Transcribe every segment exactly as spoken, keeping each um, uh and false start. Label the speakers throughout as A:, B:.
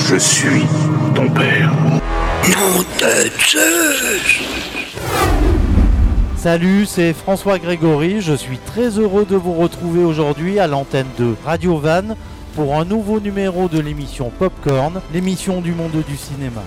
A: Je suis ton père.
B: Nom de Zeus.
C: Salut, c'est François Grégory, je suis très heureux de vous retrouver aujourd'hui à l'antenne de Radio Vannes pour un nouveau numéro de l'émission Popcorn, l'émission du monde du cinéma.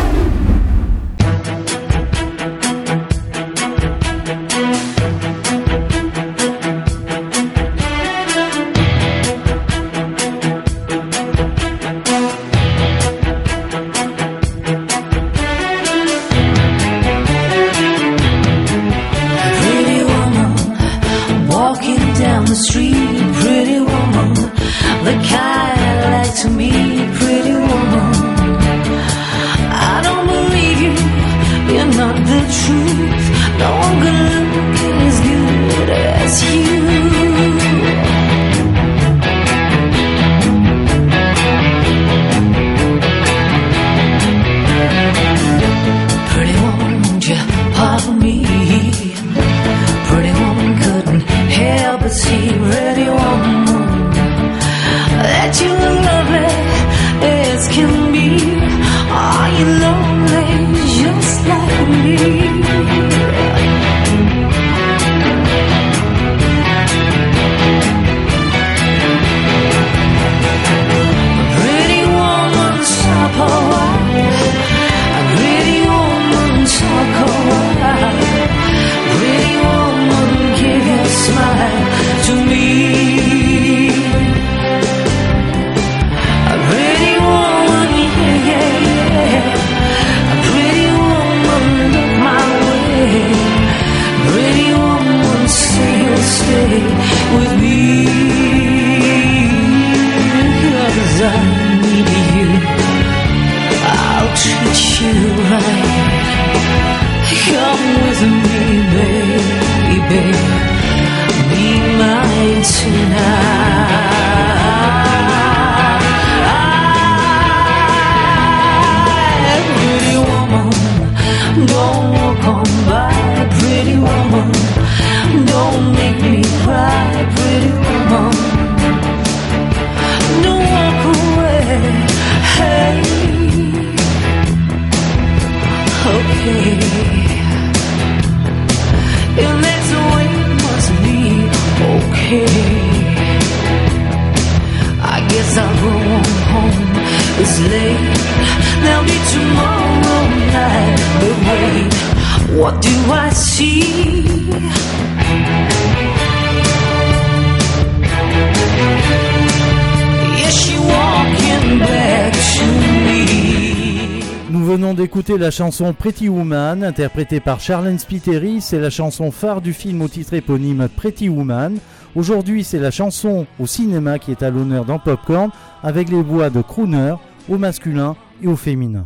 C: D'écouter la chanson Pretty Woman, interprétée par Charlene Spiteri. C'est la chanson phare du film au titre éponyme Pretty Woman. Aujourd'hui, c'est la chanson au cinéma qui est à l'honneur dans Popcorn, avec les voix de crooner au masculin et au féminin.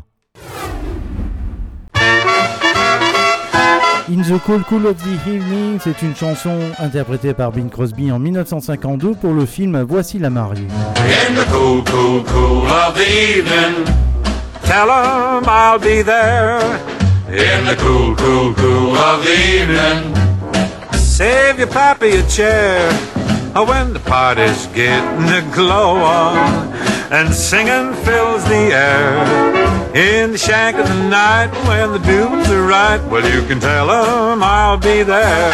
C: In the Cool Cool of the Evening, c'est une chanson interprétée par Bing Crosby en dix-neuf cent cinquante-deux pour le film Voici la mariée.
D: In the cool, cool, cool of the evening, tell 'em I'll be there. In the cool, cool, cool of the evening, save your pappy a chair. When the party's getting a glow on and singing fills the air. In the shank of the night when the dudes are right, well you can tell 'em I'll be there.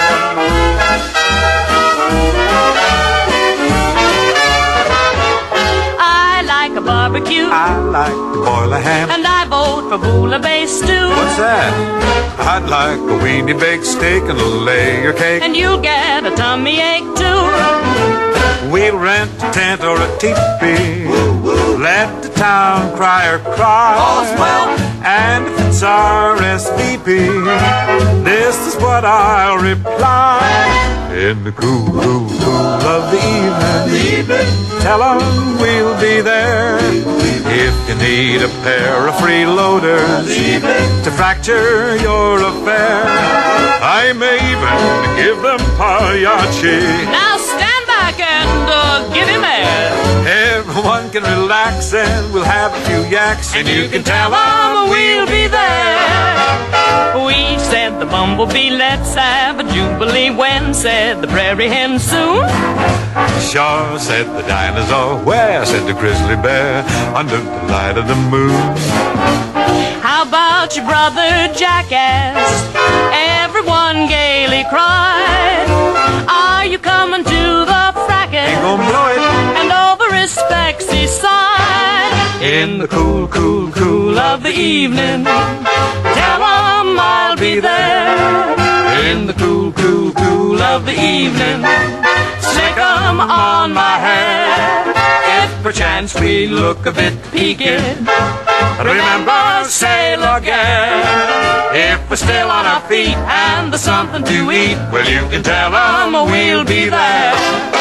E: Barbecue.
D: I like to boil a ham.
E: And I vote for bouillabaisse stew.
D: What's that? I'd like a weenie baked steak and a layer cake.
E: And you'll get a tummy ache too.
D: We'll rent a tent or a teepee. Let the town crier cry.
E: All's well.
D: And if it's R S V P, this is what I'll reply. In the cool, cool, cool of the evening, tell 'em we'll be there. If you need a pair of freeloaders to fracture your affair, I may even give them pagliacci.
E: Now stand back and uh, give him air.
D: Everyone can relax and we'll have a few yaks,
E: and you can tell 'em we'll be there. We said the bumblebee, let's have a jubilee. When said the prairie hen, soon?
D: Sure, said the dinosaur. Where, said the grizzly bear, under the light of the moon.
E: How about your brother jackass? Everyone gaily cried. Are you coming to the fracas?
D: Ain't gonna blow it.
E: And all the respects he sighed.
D: In the cool, cool, cool
E: of the evening, tell 'em I'll be there. In the cool, cool, cool of the evening, stick 'em on my hair. If perchance we look a bit peaked, remember, sail again. If we're still on our feet and there's something to eat, well, you can tell 'em we'll be there.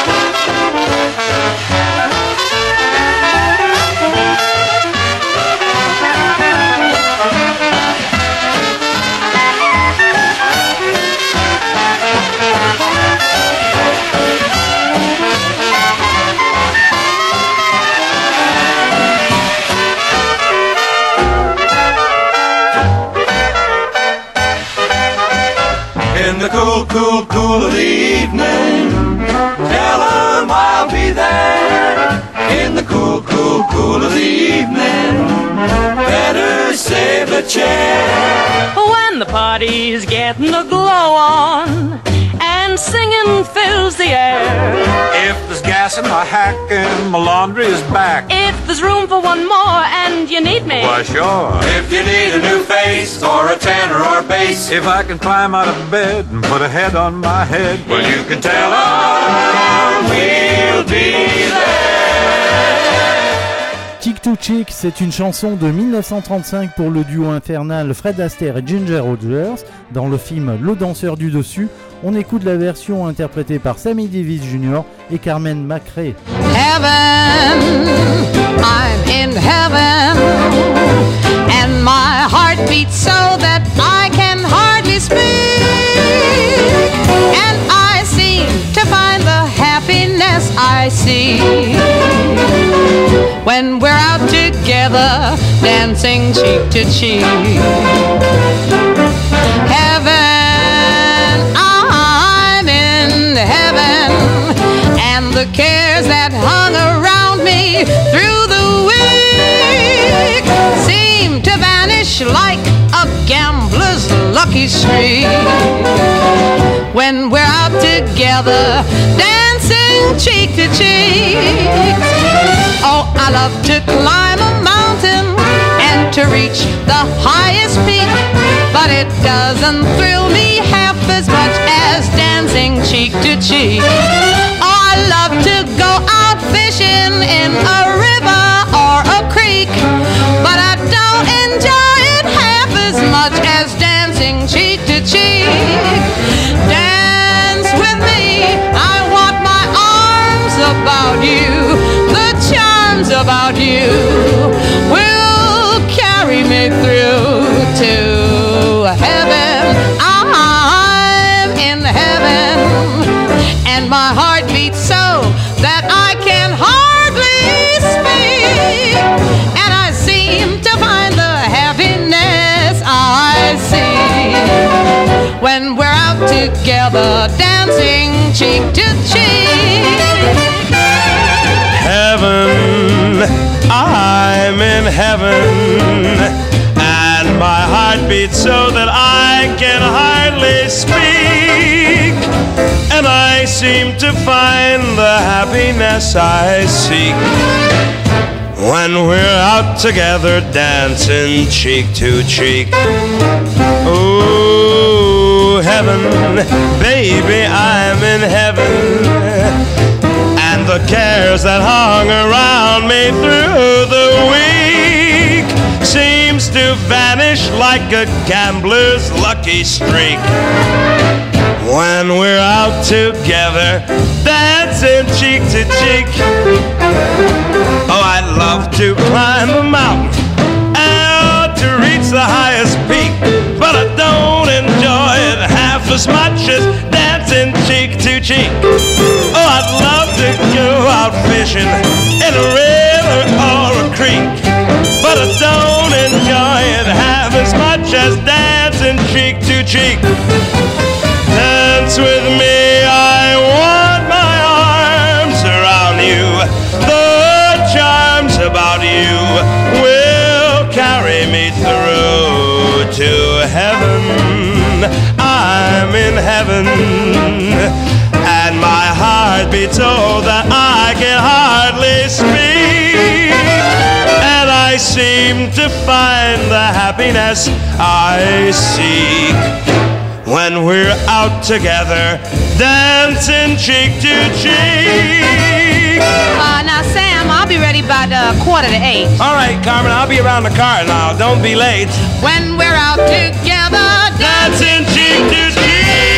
D: In the cool, cool, cool of the evening, tell 'em I'll be there. In the cool, cool, cool of the evening, better save a chair.
E: When the party's getting a glow on and singing fills the air.
D: If there's gas in my hack and my laundry is back,
E: If there's room for one more and you need me,
D: why sure. If you need a new face or a tenor or bass, if I can climb out of bed and put a head on my head, well, you can tell 'em we'll be there.
C: Cheek to Cheek, c'est une chanson de mille neuf cent trente-cinq pour le duo infernal Fred Astaire et Ginger Rogers dans le film Le danseur du dessus. On écoute la version interprétée par Sammy Davis Junior et Carmen McRae.
F: Heaven, I'm in heaven, and my heart beats so that I can hardly speak, and I seem to find the happiness I see when we're out together, dancing cheek to cheek. Heaven, I'm in heaven, and the cares that hung around me through the week seem to vanish like a gambler's lucky streak when we're out together, dancing cheek to cheek. Oh, I love to climb a mountain and to reach the highest peak, but it doesn't thrill me half as much as dancing cheek to cheek. Oh, I love to go out fishing in a river or a creek, but I don't enjoy it half as much as dancing cheek to cheek. Dance with me, I want my arms about you, the charms about you will carry me through to heaven. I'm in heaven, and my heart beats so that I can hardly speak, and I seem to find the happiness I see when we're out together, dancing cheek to cheek.
G: Heaven, I'm in heaven, and my heart beats so that I can hardly speak, and I seem to find the happiness I seek when we're out together, dancing cheek to cheek. Oh, heaven, baby, I'm in heaven, and the cares that hung around me through the week seems to vanish like a gambler's lucky streak when we're out together, dancing cheek to cheek. Oh, I love to climb a mountain and to reach the highest peak, but I don't enjoy it half as much as dancing cheek to cheek. Oh, I'd love to go out fishing in a river or a creek, but I don't enjoy it half as much as dancing cheek. Dance with me, I want my arms around you. The charms about you will carry me through to heaven. I'm in heaven, and my heart beats so that I can hardly speak. And I seem to find the happiness I seek when we're out together, dancing cheek to cheek.
F: Uh, now, Sam, I'll be ready by the quarter to eight.
G: All right, Carmen, I'll be around the car now. Don't be late.
F: When we're out together,
G: dancing cheek to cheek.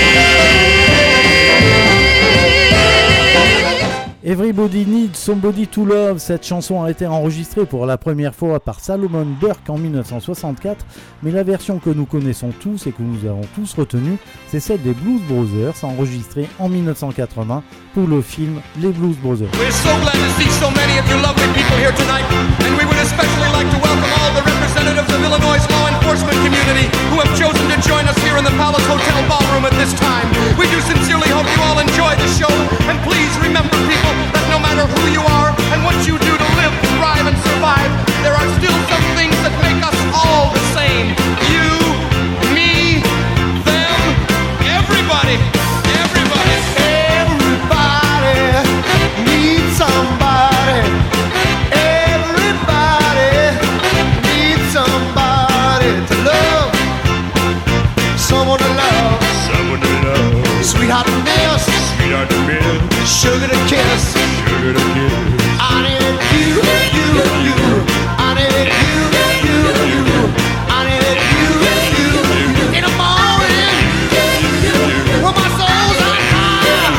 C: Everybody Needs Somebody to Love. Cette chanson a été enregistrée pour la première fois par Salomon Burke en dix-neuf cent soixante-quatre, mais la version que nous connaissons tous et que nous avons tous retenue, c'est celle des Blues Brothers, enregistrée en dix-neuf cent quatre-vingts pour le film Les Blues Brothers.
H: We're so glad to see so many of you lovely people here tonight, and we would especially like to welcome all the representatives of Illinois' law enforcement community who have chosen to join us here in the Palace Hotel ballroom at this time. We do sincerely hope you all enjoy the show, and please remember, people, that no matter who you are and what you do to live, thrive, and survive, there are still some things that make us all the same. You, me, them, everybody, everybody.
I: Everybody needs somebody. Everybody needs somebody to love. Someone to love.
G: Someone to love.
I: Sweetheart to miss.
G: Sweetheart to miss.
I: Sugar to kiss.
G: Sugar to kiss.
I: I need you, you, you. I need you, you, you. I need you, you, you. In the morning, when my soul's on fire.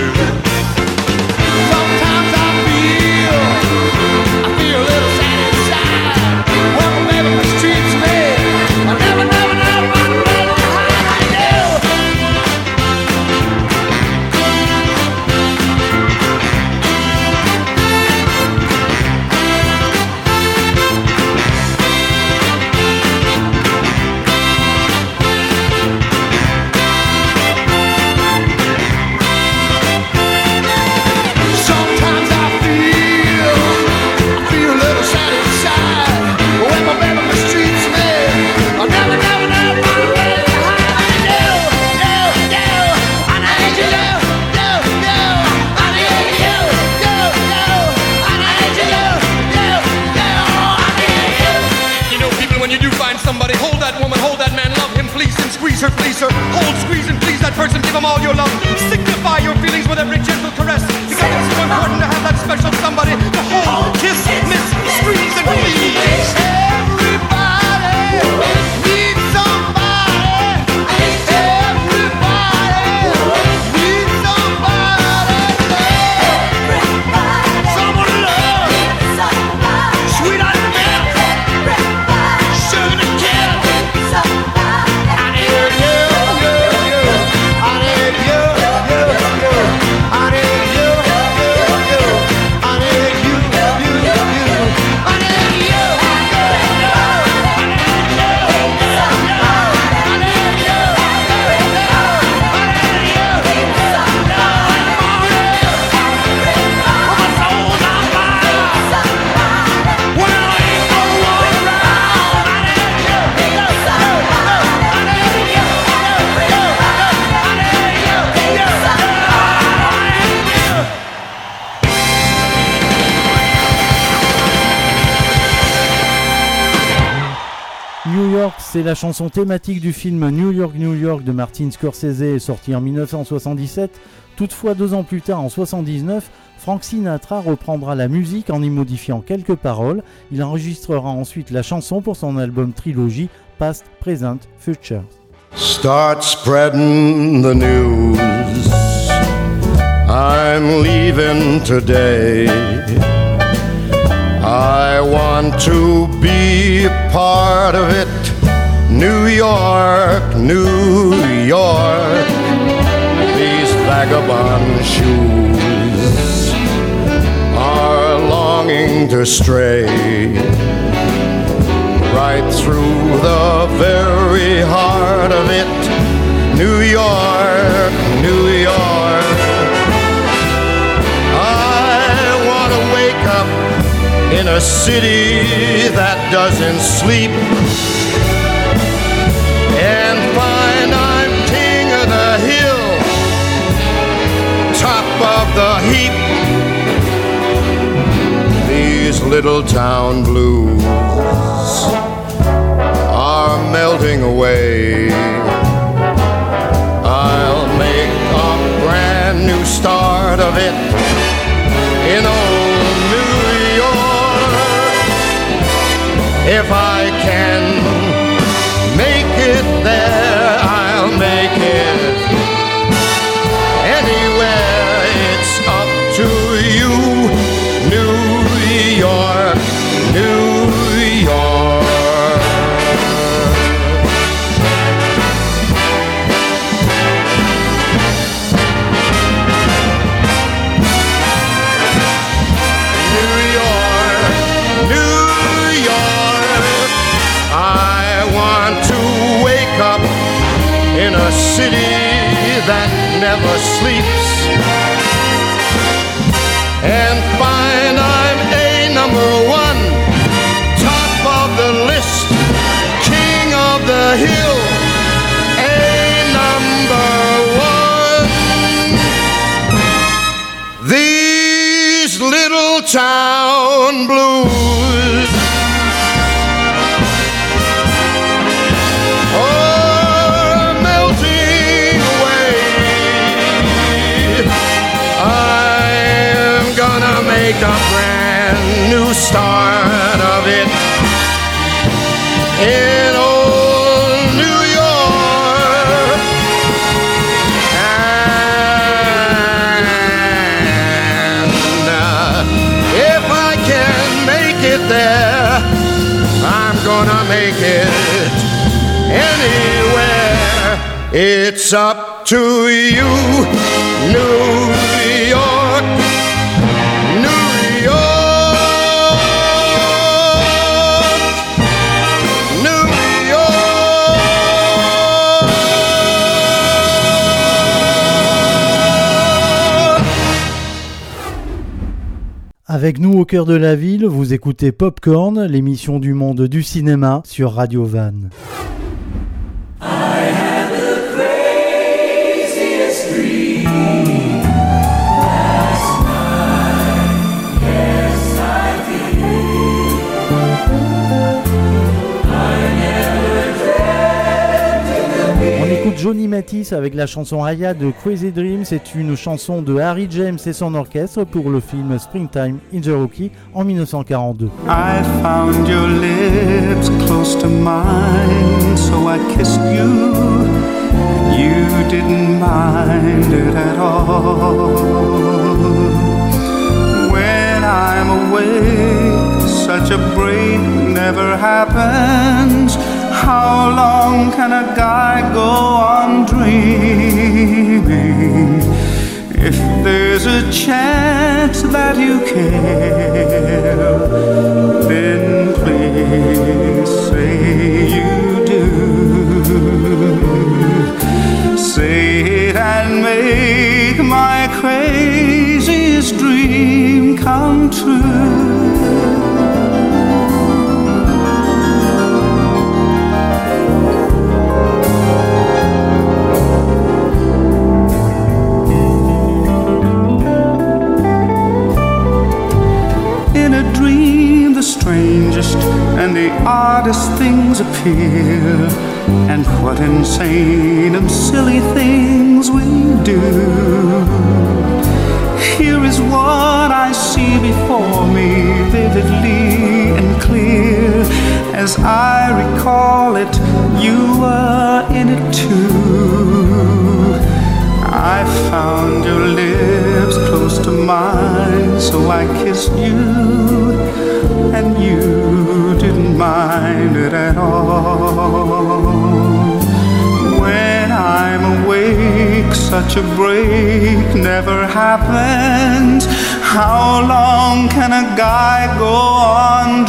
I: Sometimes I feel, I feel a little sad inside. When my baby mistreats me, I never, never, never, never, never I do. Sometimes I feel, I feel a little sad inside. When my baby mistreats me, I never, never, never really how I do, do, do. I need you, do, do. I need you, do, do. I need you, do, do. I need you.
H: You know, people, when you do find somebody, hold that woman, hold that man, love him, please and squeeze her, please her. Hold, squeeze, and please that person, give him all your love. Signify your feelings with every gentle caress, because it's so important to have that special somebody to hold, kiss, miss, squeeze, and please.
I: Everybody needs somebody. Everybody needs somebody to love. Someone to love. Sweetheart to milk. Sugar to kiss. I need you, you, you. I need you, you, you. I need you, you, you. I need you, you, you. I need you, you, you.
C: New York, c'est la chanson thématique du film New York, New York de Martin Scorsese, sorti en dix-neuf cent soixante-dix-sept. Toutefois, deux ans plus tard, en soixante-dix-neuf, Frank Sinatra reprendra la musique en y modifiant quelques paroles. Il enregistrera ensuite la chanson pour son album trilogie Past, Present, Future.
B: Start spreading the news. I'm leaving today. I want to be a part of it. New York, New York. These vagabond shoes are longing to stray right through the very heart of it. York, New York. I want to wake up in a city that doesn't sleep and find I'm king of the hill, top of the heap. These little town blues are melting away. I'll make a brand new start of it in old New York. If I can make it there, I'll make it anywhere. It's up to you, New York, New York. In a city that never sleeps and find I'm a number one, top of the list, king of the hill, a number one. These little town blues make a brand new start of it in old New York. And uh, if I can make it there, I'm gonna make it anywhere. It's up to you, New York.
C: Avec nous au cœur de la ville, vous écoutez Popcorn, l'émission du monde du cinéma sur Radio Vannes. Johnny Mathis avec la chanson Aya de Crazy Dream. C'est une chanson de Harry James et son orchestre pour le film Springtime in Cherokee en dix-neuf cent quarante-deux.
J: I found your lips close to mine, so I kissed you. You didn't mind it at all. When I'm awake, such a break never happens. How long can a guy go on dreaming? If there's a chance that you care, then please say you do. Say it and make my craziest dream come true. Strangest and the oddest things appear, and what insane and silly things we do. Here is what I see before me, vividly and clear. As I recall it, you were in it too. I found your lips close to mine, so I kissed you. And you didn't mind it at all. When I'm awake, such a break never happens. How long can a guy go on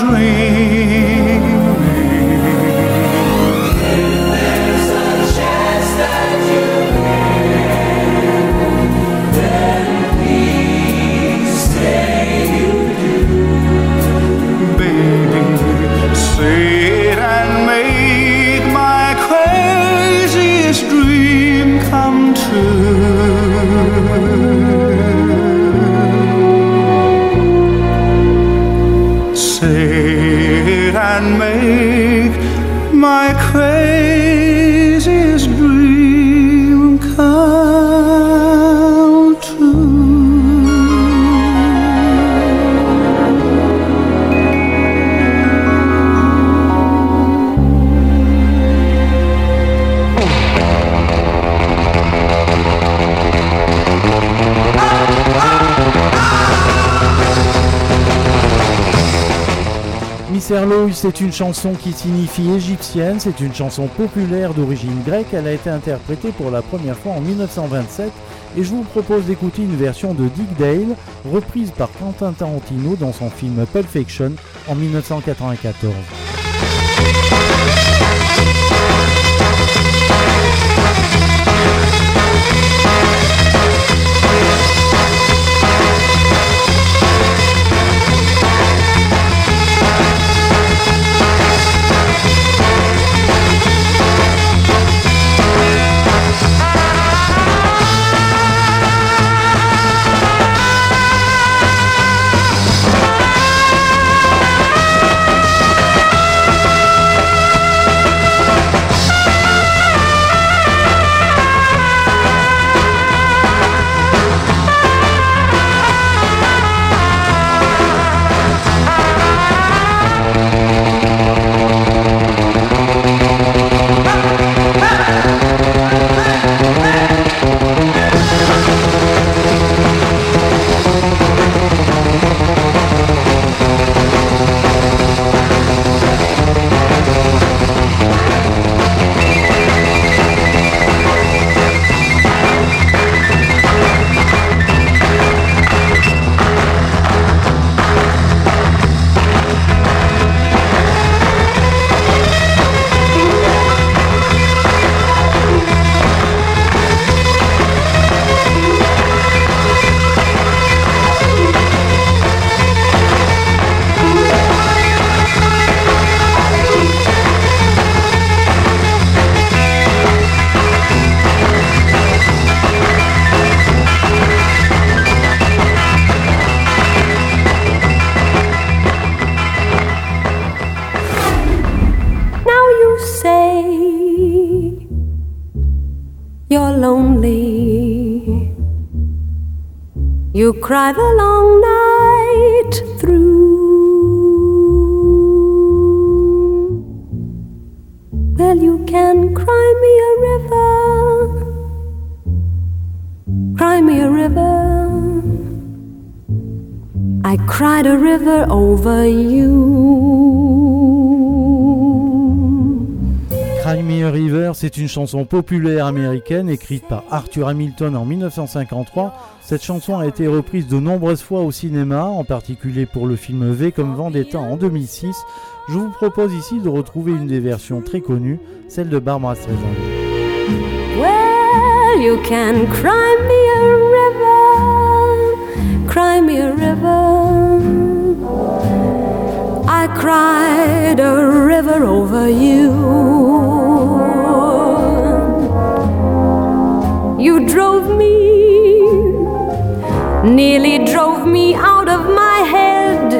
J: dreaming? If there's a chance that you
C: Serloï, c'est une chanson qui signifie égyptienne, c'est une chanson populaire d'origine grecque, elle a été interprétée pour la première fois en dix-neuf cent vingt-sept et je vous propose d'écouter une version de Dick Dale, reprise par Quentin Tarantino dans son film Pulp Fiction en dix-neuf cent quatre-vingt-quatorze.
K: You cry the long night through. Well, you can cry me a river, cry me a river. I cried a river over you.
C: Cry Me a River, c'est une chanson populaire américaine écrite par Arthur Hamilton en dix-neuf cent cinquante-trois. Cette chanson a été reprise de nombreuses fois au cinéma, en particulier pour le film V comme Vendetta en deux mille six. Je vous propose ici de retrouver une des versions très connues, celle de Barbra Streisand.
K: Well, you can cry me a river, cry me a river. I cried a river over you. You drove me, nearly drove me out of my head,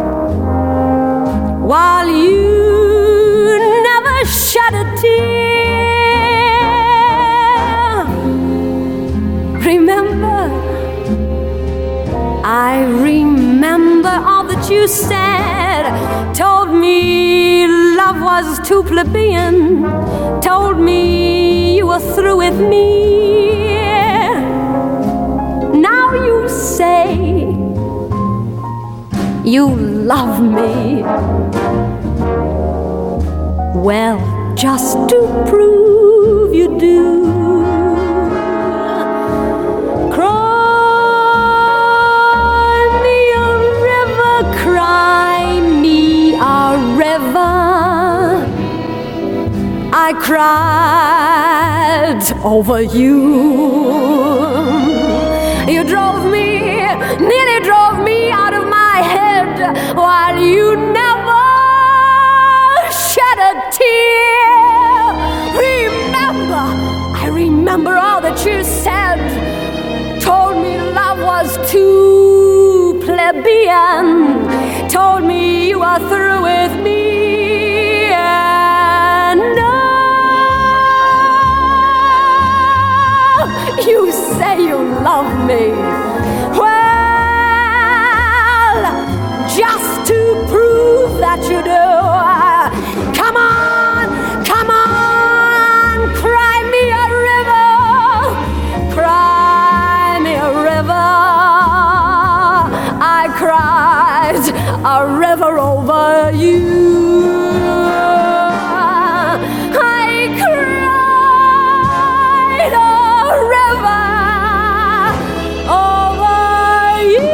K: while you never shed a tear. Remember, I remember all that you said. Told me love was too plebeian. Told me you were through with me. Now you say you love me. Well, just to prove you do, I cried over you. You drove me, nearly drove me out of my head, while you never shed a tear. Remember, I remember all that you said. Told me love was too plebeian. Told me you were through with me. You say you love me. Well, just to prove that you do, come on, come on, cry me a river, cry me a river. I cried a river over you. I cried a river over you.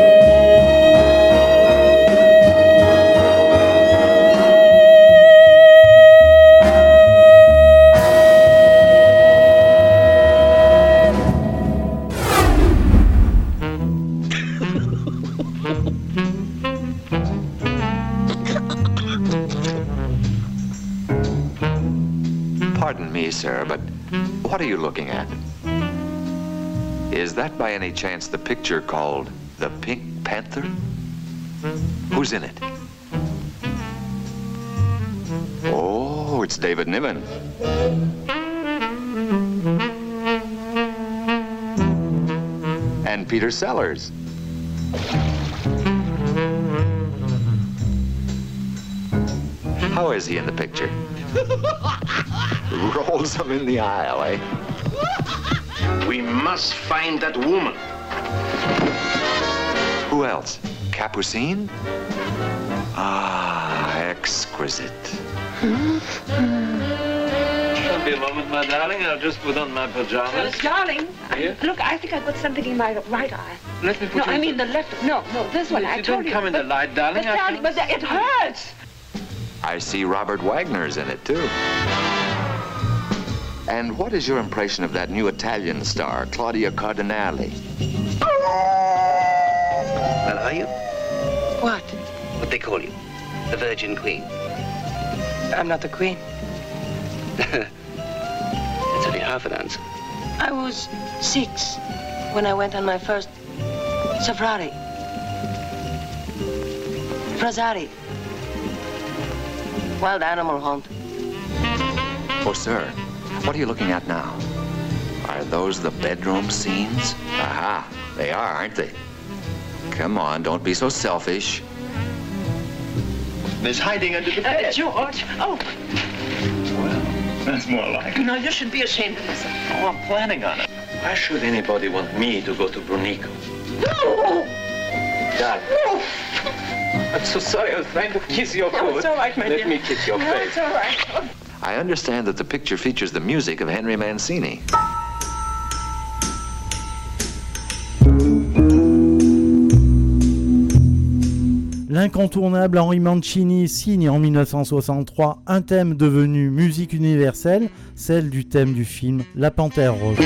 L: Pardon me, sir, but what are you looking at? Is that by any chance the picture called The Pink Panther? Who's in it? Oh, it's David Niven. And Peter Sellers. How is he in the picture? Rolls him in the aisle, eh?
A: We must find that woman.
L: Who else? Capucine? Ah, exquisite.
M: Don't be a moment, my darling. I'll just put on my pajamas.
N: Uh, darling,
M: Here?
N: I, look, I think I've got something in my right eye.
M: Let me put
N: No,
M: you
N: I
M: in-
N: mean the left. No, no, this one.
M: If
N: I
M: you
N: told
M: don't
N: you.
M: come in the
N: but-
M: light, darling,
N: But,
M: I
N: darling,
M: can-
N: but it hurts.
L: I see Robert Wagner's in it, too. And what is your impression of that new Italian star, Claudia Cardinale?
O: Well, are you?
N: What?
O: What they call you? The Virgin Queen.
N: I'm not the queen.
O: That's only half an answer.
N: I was six when I went on my first safari. Frazari. Wild animal hunt.
L: Oh, sir, what are you looking at now? Are those the bedroom scenes? Aha, they are, aren't they? Come on, don't be so selfish.
A: There's hiding under the
N: Uh,
A: bed.
N: George. Oh,
A: Well, that's more like it.
N: no, you should be ashamed of this.
A: Oh, I'm planning on it. Why should anybody want me to go to Brunico?
N: No!
A: Dad. I'm so sorry. I was trying to kiss your
N: No,
A: foot.
N: it's all right, my
A: Let
N: dear.
A: me kiss your
N: No,
A: face.
N: it's all right.
L: I understand that the picture features the music of Henry Mancini.
C: L'incontournable Henry Mancini signe en mille neuf cent soixante-trois un thème devenu musique universelle, celle du thème du film La Panthère Rose.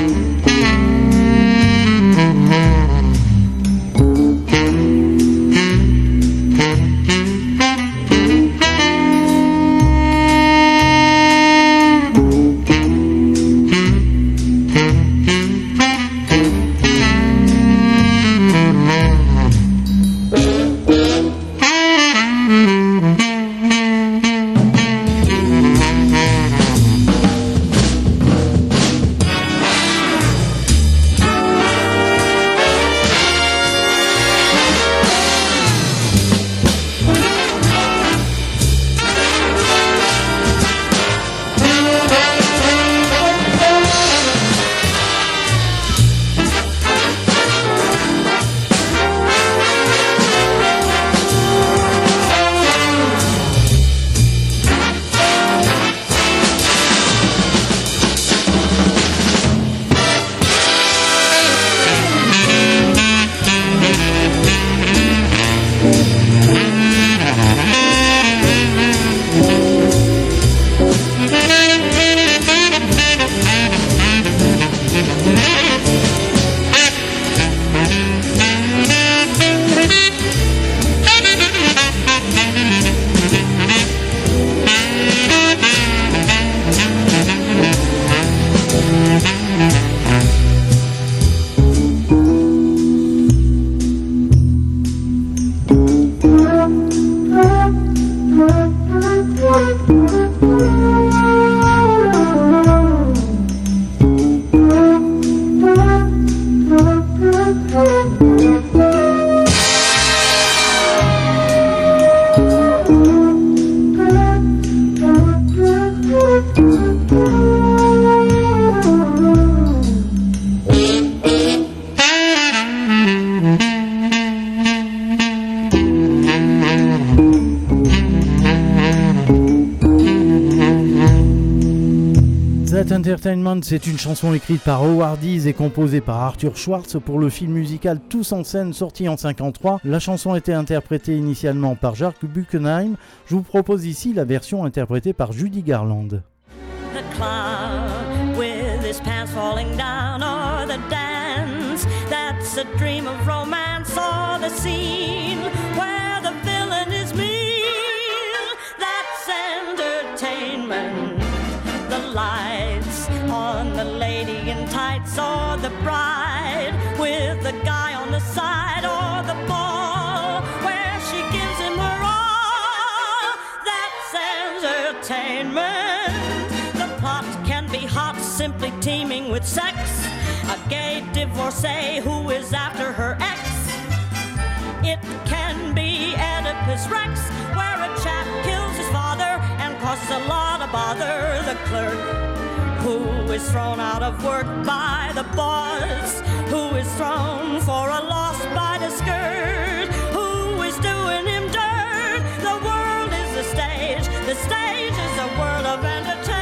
C: Entertainment, c'est une chanson écrite par Howard Dees et composée par Arthur Schwartz pour le film musical Tous en scène sorti en cinquante-trois. La chanson était interprétée initialement par Jacques Buckenheim. Je vous propose ici la version interprétée par Judy Garland.
P: The clown with his pants falling down, or the dance that's a dream of romance, or the scene where the villain is mean, that's entertainment. The lights on the lady in tights, or the bride with the guy on the side, or the ball where she gives him her all, that's entertainment. The plot can be hot, simply teeming with sex, a gay divorcee who is after her ex. It can be Oedipus Rex, where a chap kills his father and causes a lot of bother. The clerk who is thrown out of work by the boss, who is thrown for a loss by the skirt, who is doing him dirt. The world is the stage, the stage is a world of entertainment.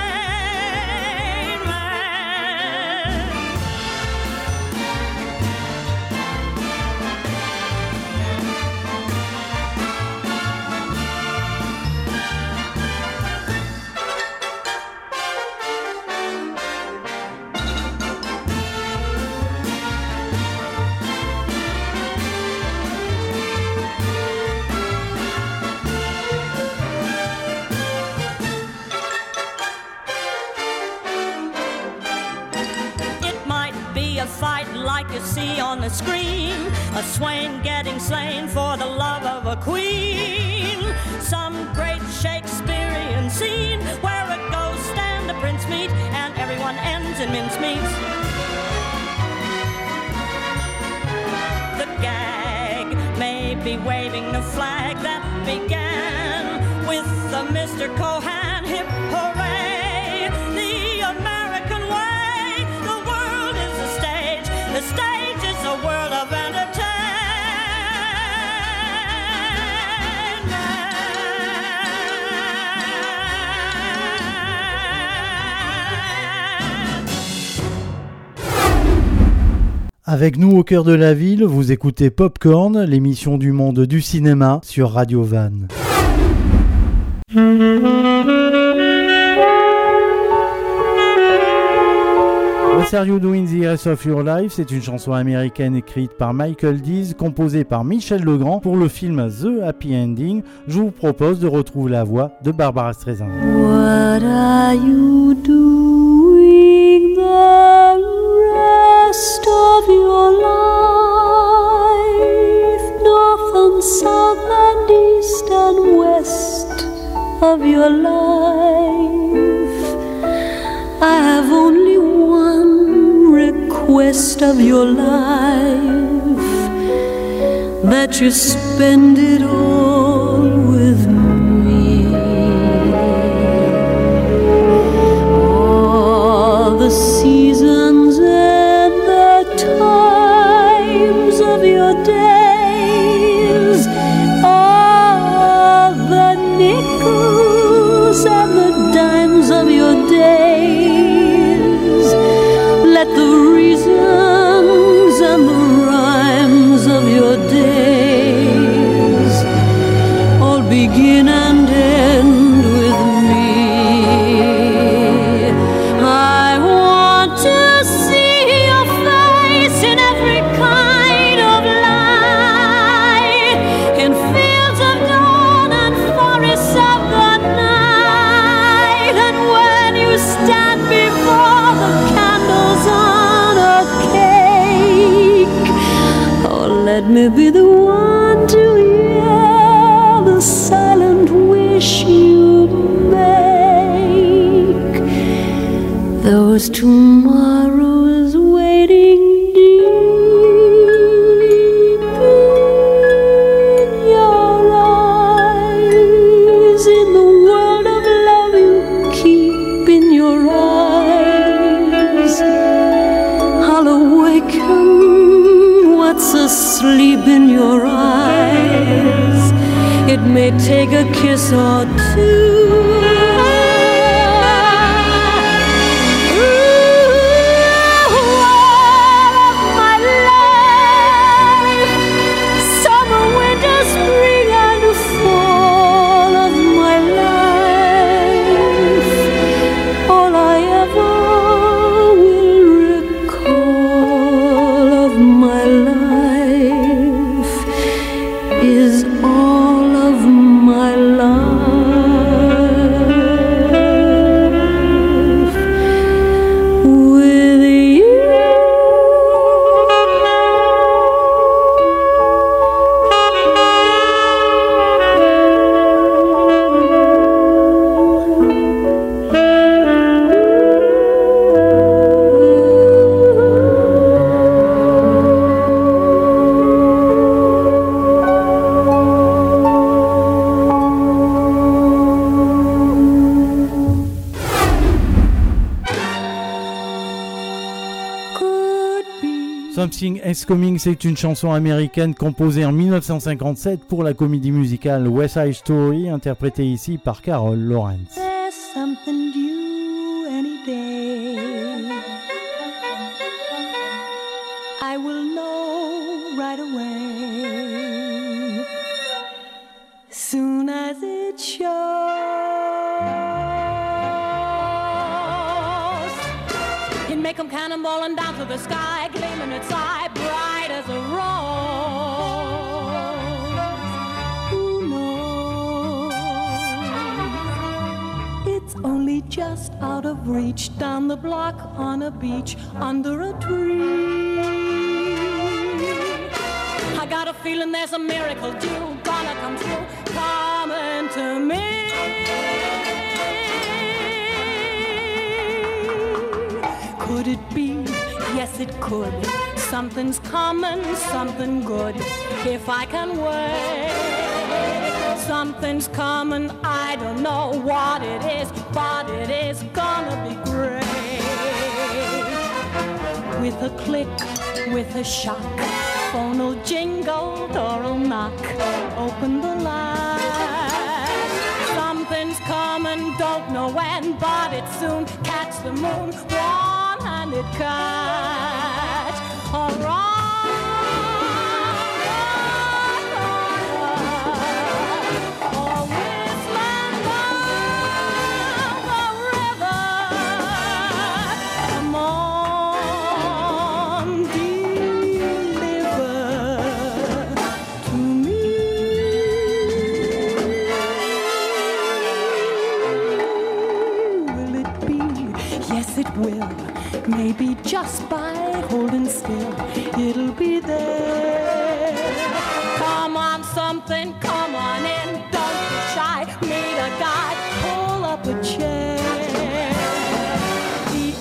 P: Fight like you see on the screen, a swain getting slain for the love of a queen. Some great Shakespearean scene where a ghost and a prince meet and everyone ends in mincemeat. The gag may be waving the flag that began with the Mister Cohan, hip hooray, the American way. The world is a stage, the stage is a world of entertainment.
C: Avec nous au cœur de la ville, vous écoutez Popcorn, l'émission du monde du cinéma sur Radio Vannes. What Are You Doing the Rest of Your Life, c'est une chanson américaine écrite par Michael Dees, composée par Michel Legrand pour le film The Happy Ending. Je vous propose de retrouver la voix de Barbara Streisand.
K: What are you doing the rest of your life? North and south and east and west of your life. I have only one request of your life, that you spend it all with me. All the seasons and the times of your days, all the nickels and the dimes of your days. Let the reasons and the rhymes of your days all begin and end with me. I want to see your face in every kind of light, in fields of dawn and forests of the night. And when you stand before the candles on a cake, oh, let me be the one to hear the silent wish you make. Those tomorrows waiting deep in your eyes, in the world of love you keep in your eyes. I'll awaken what's asleep in your eyes. It may take a kiss or two. Ooh.
C: Something is Coming, c'est une chanson américaine composée en dix-neuf cent cinquante-sept pour la comédie musicale West Side Story, interprétée ici par Carol Lawrence.
P: There's something due any day. I will know right away. Soon as it shows. It may come cannonballing down to the sky, gleaming its eye, bright as a rose. Who knows? It's only just out of reach, down the block on a beach, under a tree. I got a feeling there's a miracle due, gonna come true, coming to me. Could it be? Yes, it could. Something's coming, something good. If I can wait, something's coming. I don't know what it is, but it is gonna be great. With a click, with a shock, phone will jingle, door will knock. Open the line. Something's coming, don't know when, but it's soon. Catch the moon, one-handed catch. All right. Maybe just by holding still, it'll be there. Come on, something, come on in, don't be shy. Meet a guy, pull up a chair. The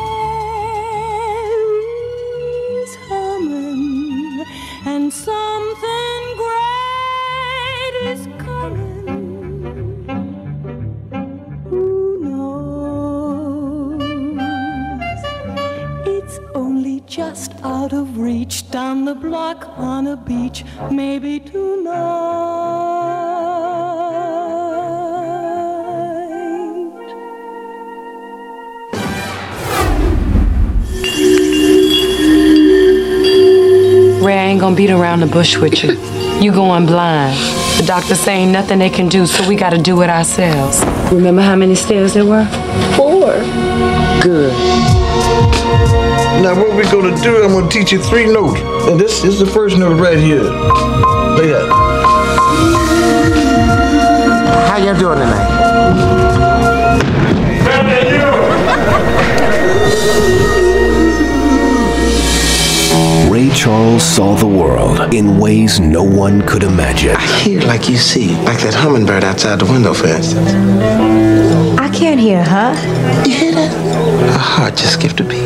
P: air is humming, and something great is coming. Just out of reach, down the block on a beach, maybe tonight.
N: Ray, I ain't gonna beat around the bush with you. You going blind. The doctor's saying nothing they can do, so we gotta do it ourselves. Remember how many stairs there were? Four. Good.
Q: Now what we're gonna do, I'm gonna teach you three notes. And this is the first note right here. Play that.
R: How y'all doing tonight?
S: Ray Charles saw the world in ways no one could imagine.
R: I hear like you see, like that hummingbird outside the window, for instance.
K: I can't hear, huh?
R: You hear that? Her heart just skipped a beat.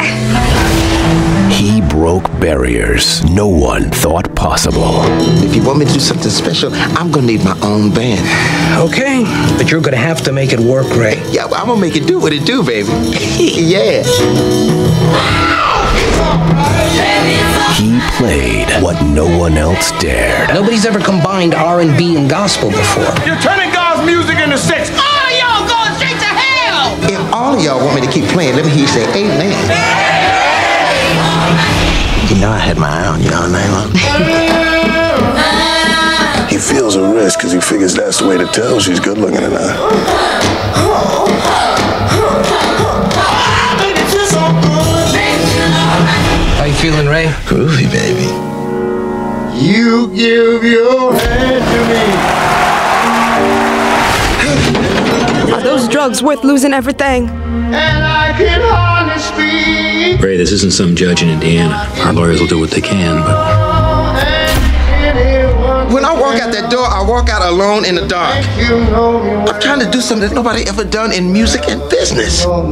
S: He broke barriers no one thought possible.
R: If you want me to do something special, I'm gonna need my own band.
T: Okay, but you're gonna have to make it work, Ray.
R: Yeah, I'm gonna make it do what it do, baby. Yeah.
S: He played what no one else dared.
T: Nobody's ever combined R and B and gospel before.
Q: You're turning God's music into sex.
I: All of y'all going straight to hell!
R: If all of y'all want me to keep playing, let me hear you say amen. You know I had my eye on you all night long.
U: He feels a risk because he figures that's the way to tell she's good looking enough.
T: How you feeling, Ray?
R: Groovy, baby.
Q: You give your hand to me.
V: Are those drugs worth losing everything?
Q: And I can hardly speak.
W: Ray, this isn't some judge in Indiana. Our lawyers will do what they can, but...
R: When I walk out that door, I walk out alone in the dark. I'm trying to do something that nobody ever done in music and business.
Q: The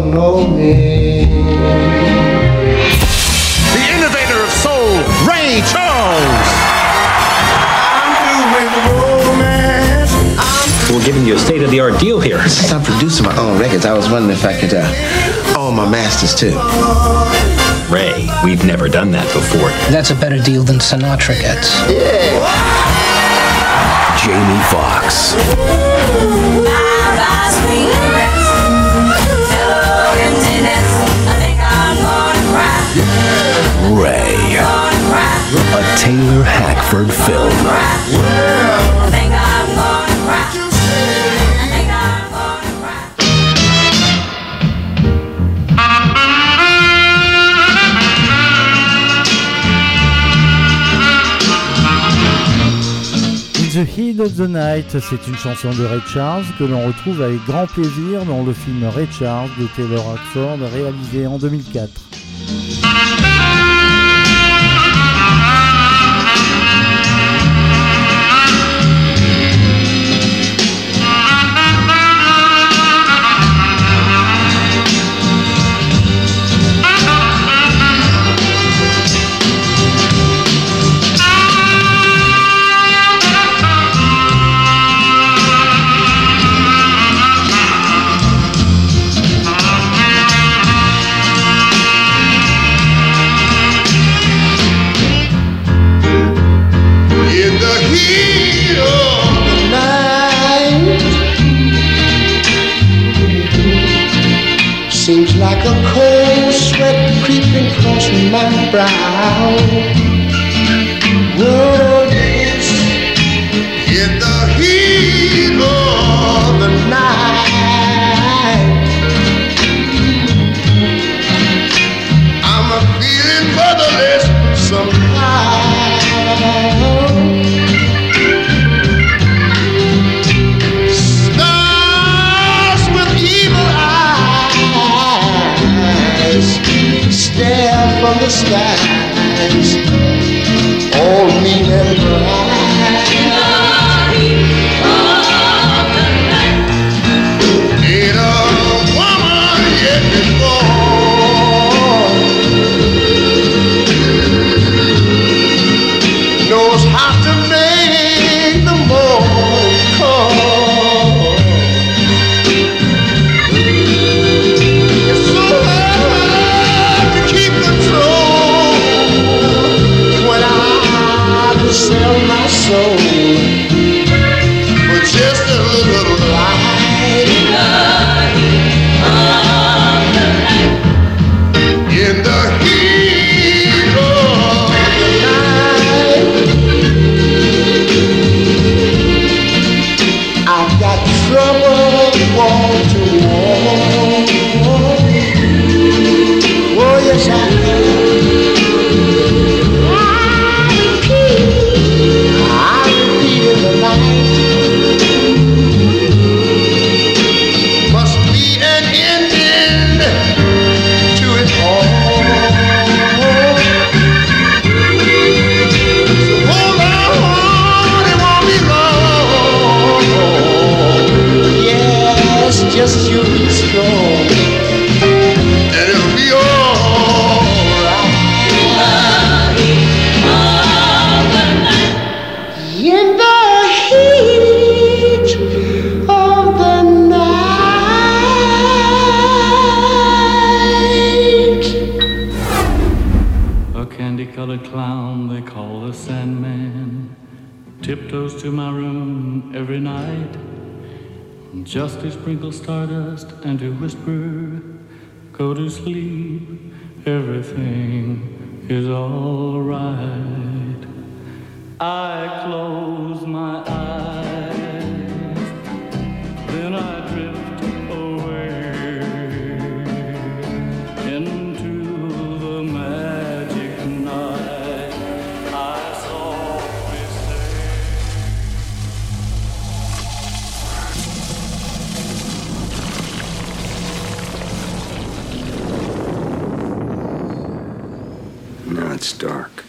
Q: innovator of soul, Ray Charles.
W: We're giving you a state-of-the-art deal here.
R: Since I'm producing my own records, I was wondering if I could uh, own my masters too.
W: Ray, we've never done that before.
T: That's a better deal than Sinatra gets.
S: Jamie Foxx. Ray. A Taylor Hackford film.
C: The Heat of the Night, c'est une chanson de Ray Charles que l'on retrouve avec grand plaisir dans le film Ray Charles de Taylor Hackford réalisé en deux mille quatre.
I: Seems like a cold sweat creeping across my brow. Whoa, yes. In the heat of the night, I'm a feeling motherless somehow. Stare from the skies, all mean and bright. Ain't a woman yet before knows how to make the morning call. Sell my soul for just a little light in the heat of the night. I've got trouble wall to wall. Oh yes I do. Must be an ending to it all. So hold on, it won't be long. Yes, just you be strong, and it'll be all right. In the heat of the night.
D: A candy-colored clown they call the Sandman tiptoes to my room every night just to sprinkle stardust and to whisper, go to sleep, everything is all right. I close my eyes, then I drift away into the magic night. I softly
W: say. Now it's dark.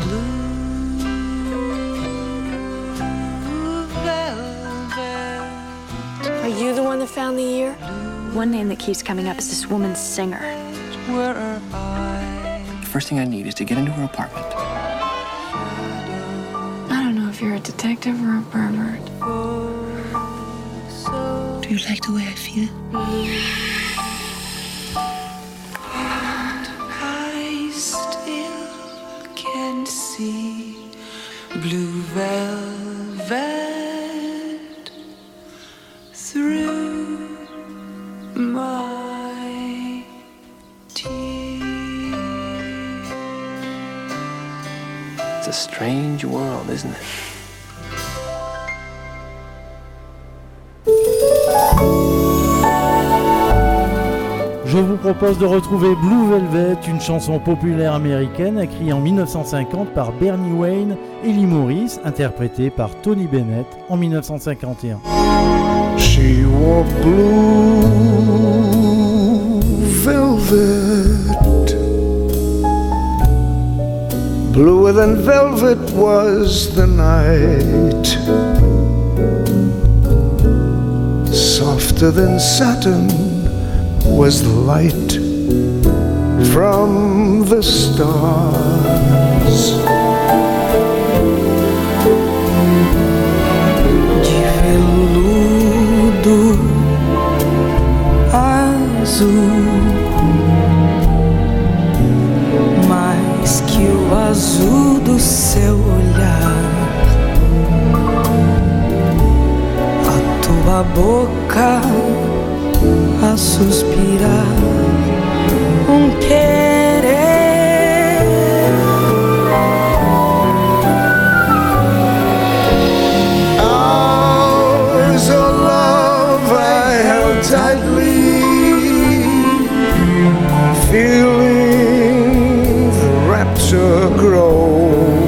E: Are you the one that found the ear? One name that keeps coming up is this woman singer.
T: The first thing I need is to get into her apartment.
E: I don't know if you're a detective or a pervert.
T: Do you like the way I feel?
F: velvet through my tears.
T: It's a strange world, isn't it?
C: Je vous propose de retrouver Blue Velvet, une chanson populaire américaine écrite en dix-neuf cent cinquante par Bernie Wayne et Lee Morris, interprétée par Tony Bennett en dix-neuf cent cinquante et un.
B: She wore blue velvet. Bluer than velvet was the night. Softer than satin was the light from the stars.
F: De veludo azul, mais que o azul do seu olhar. A tua boca a suspirar, um querer.
B: Hours of love I held tightly, feeling the rapture grow.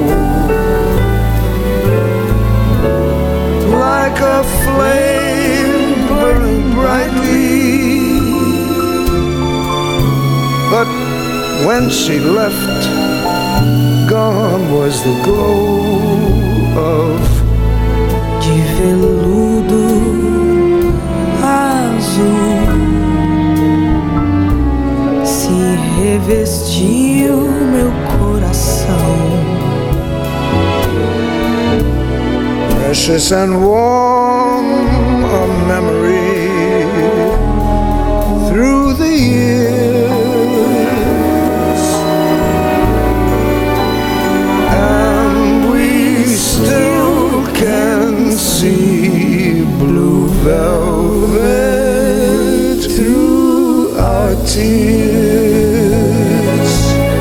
B: Like a flame burning brightly. But when she left, gone was the glow of
F: de veludo azul. Se revestiu meu coração.
B: precious and warm a memory through the years. Still can see blue velvet through our tears.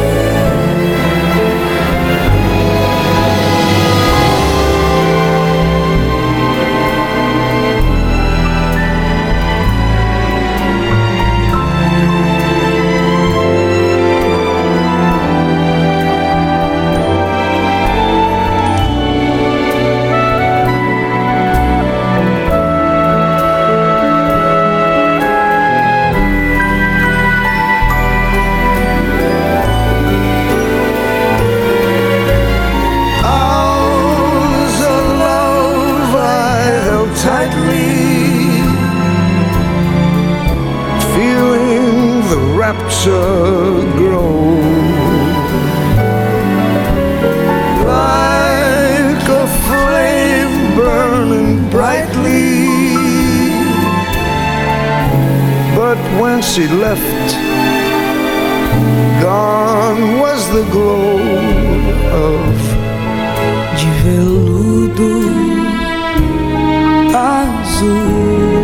B: Grow like a flame burning brightly, but when she left, gone was the glow of
F: de veludo azul.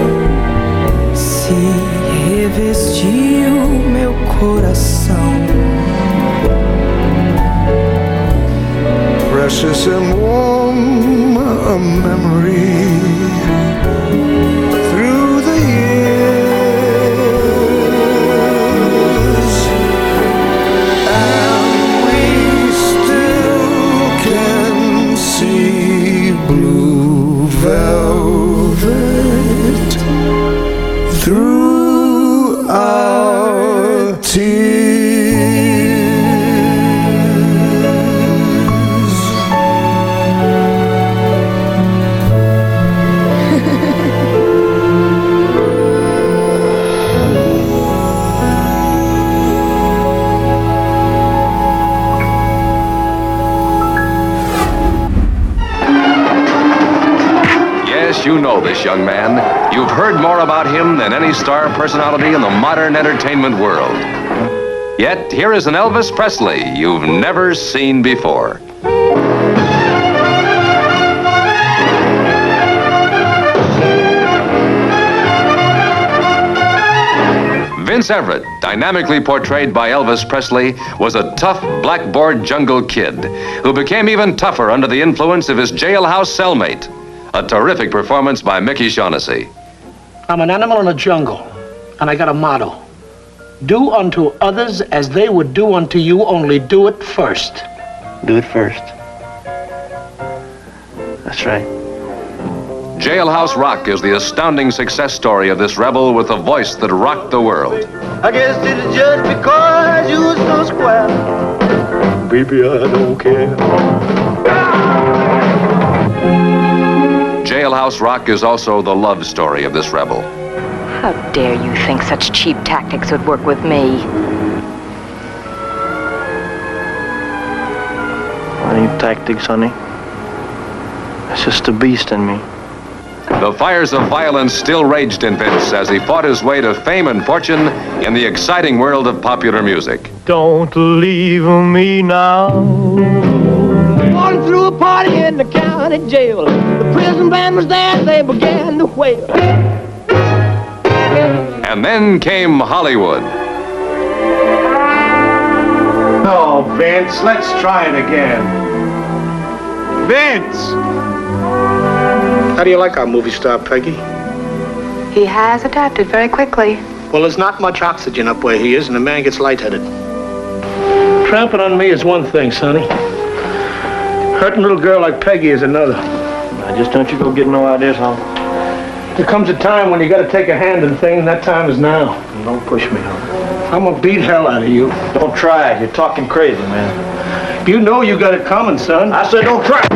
F: Se revestiu meu coração.
B: Precious and warm a memory through the years, and we still can see blue velvet through our tears.
G: You know this young man. You've heard more about him than any star personality in the modern entertainment world. Yet, here is an Elvis Presley you've never seen before. Prince Everett, dynamically portrayed by Elvis Presley, was a tough blackboard jungle kid who became even tougher under the influence of his jailhouse cellmate. A terrific performance by Mickey Shaughnessy.
H: I'm an animal in a jungle, and I got a motto. Do unto others as they would do unto you, only do it first.
O: Do it first. That's right.
G: Jailhouse Rock is the astounding success story of this rebel with a voice that rocked the world.
I: I guess it's just because you was so square. Baby, I don't care.
G: Jailhouse Rock is also the love story of this rebel.
J: How dare you think such cheap tactics would work with me?
O: Any tactics, honey? It's just the beast in me.
G: The fires of violence still raged in Vince as he fought his way to fame and fortune in the exciting world of popular music.
I: Don't leave me now. Going through a party in the county jail. The prison band was there, they began to wail.
G: And then came Hollywood.
M: No, Vince, let's try it again. Vince!
H: How do you like our movie star, Peggy?
J: He has adapted very quickly.
H: Well, there's not much oxygen up where he is, and the man gets lightheaded. Tramping on me is one thing, Sonny. Hurting a little girl like Peggy is another.
O: Now, just don't you go get no ideas, huh?
H: There comes a time when you gotta take a hand in things, and that time is now.
O: Don't push me, huh?
H: I'm gonna beat hell out of you.
O: Don't try it. You're talking crazy, man.
H: You know you got it coming, son.
O: I said don't try.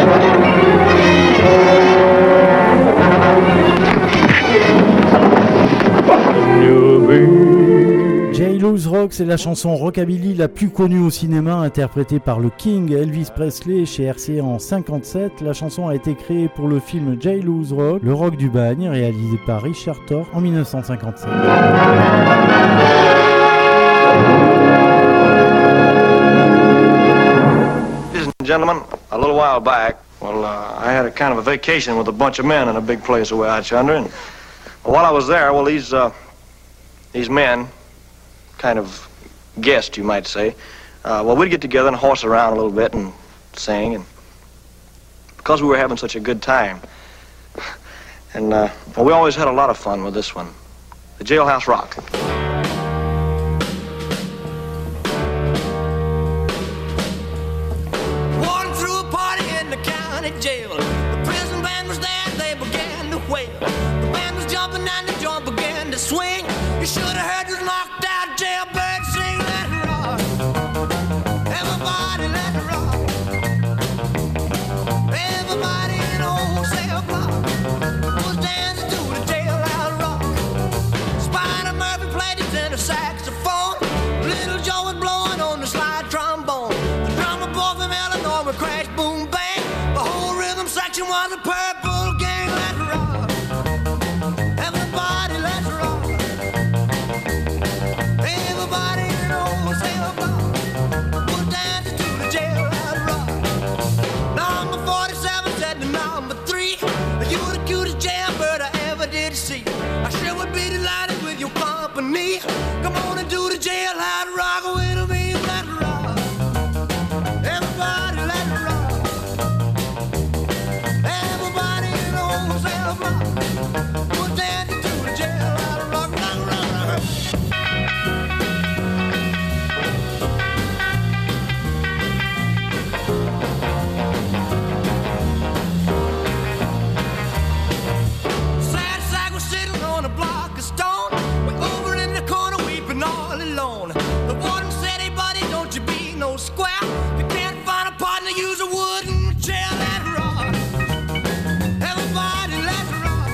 C: Jailhouse Rock, c'est la chanson rockabilly la plus connue au cinéma, interprétée par le King Elvis Presley chez R C A en cinquante-sept. La chanson a été créée pour le film Jailhouse Rock, le rock du bagne, réalisé par Richard Thor en mille neuf cent cinquante-sept.
X: Ladies and gentlemen, a little while back, well, uh, I had a kind of a vacation with a bunch of men in a big place away out yonder, and while I was there, well, these, uh, these men, kind of guest, you might say. Uh, well, we'd get together and horse around a little bit and sing, and because we were having such a good time, and uh, well, we always had a lot of fun with this one, the Jailhouse Rock.
I: Walking through a party in the county jail. The prison band was there, they began to wail. The band was jumping and the joint began to swing. You should have heard this knocked out jailbird sing. Let it rock. Everybody let it rock. Everybody in the whole cell block was dancing to the Jailhouse Rock. Spider Murphy played his tenor saxophone. Little Joe was blowing on the slide trombone. The drummer boy from Illinois would crash, boom, bang. The whole rhythm section was a purple gang. Let it rock. Everybody let it rock. Everybody in the whole cell block was dancing to the Jailhouse Rock. Number forty-seven said to number three, you the cutest jailbird I ever did see. I sure would be delighted with your company. Come on and do the Jailhouse Rock with me. Let it rock. Everybody let it rock. Everybody in the whole cell block was dancing to the Jailhouse Rock. Rock, rock, rock. Sad sack was sitting on a block of stone. Way over in the corner weeping all alone. The warden said, hey buddy, don't you be no square. If you can't find a partner, use a wooden chair. Let it rock. Everybody let it rock.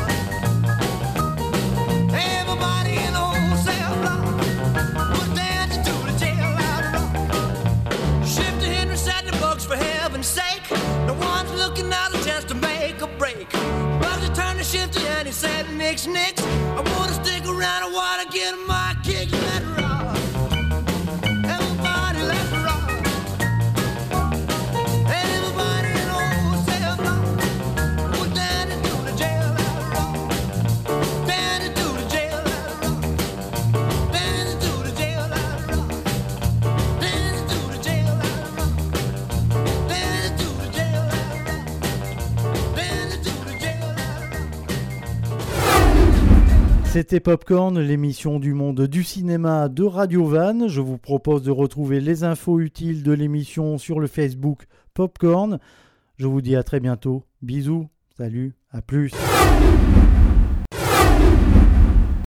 I: Everybody in the whole cell block was dancing to the Jailhouse Rock. Shifty Henry said the books for heaven's sake. No one's looking out a chance to make a break. Bugsy turned to Shifty and he said, nix, nix. I wanna stick around, I wanna get my kicks. Let it rock. Everybody let it rock. Everybody in the whole cell block was dancing to the Jailhouse Rock. Dancing to the Jailhouse Rock. Dancing
C: C'était Popcorn, l'émission du monde du cinéma de Radio Vannes. Je vous propose de retrouver les infos utiles de l'émission sur le Facebook Popcorn. Je vous dis à très bientôt. Bisous, salut, à plus.